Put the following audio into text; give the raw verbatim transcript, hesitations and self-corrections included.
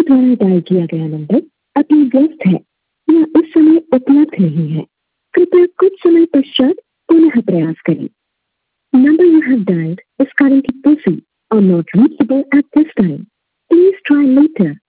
द्वारा डायल किया गया नंबर अभी व्यस्त है या इस समय उपलब्ध नहीं है। कृपया कुछ समय पश्चात पुनः प्रयास करें। Number you have dialed is currently busy or not reachable at this time. Please try later.